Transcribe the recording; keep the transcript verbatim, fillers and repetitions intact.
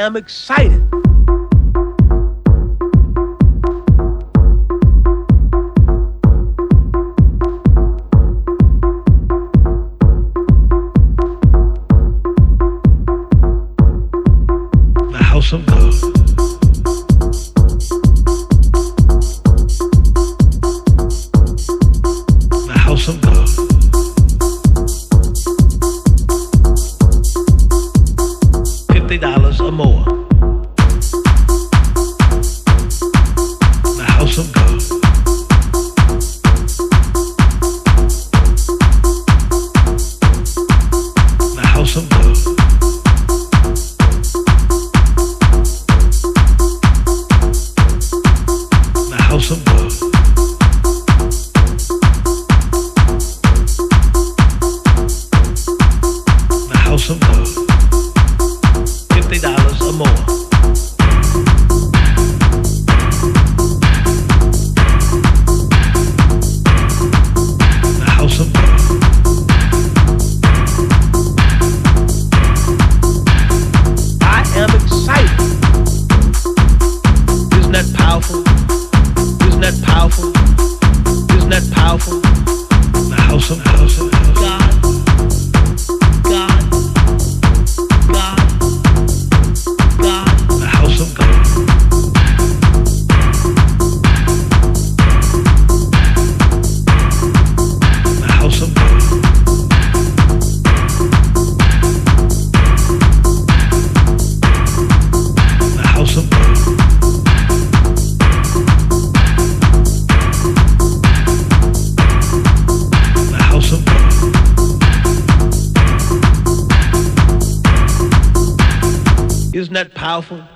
am excited. The house of God. The house of God. Fifty dollars or more. The house of God. The house of God. The house of God. The house of God. Fifty dollars or more. The house of God. I am excited. Isn't that powerful? Isn't that powerful? Isn't that powerful? The house of God. God. God. God. God. The house of God. The house of God. The house of God. The house of God. Isn't that powerful?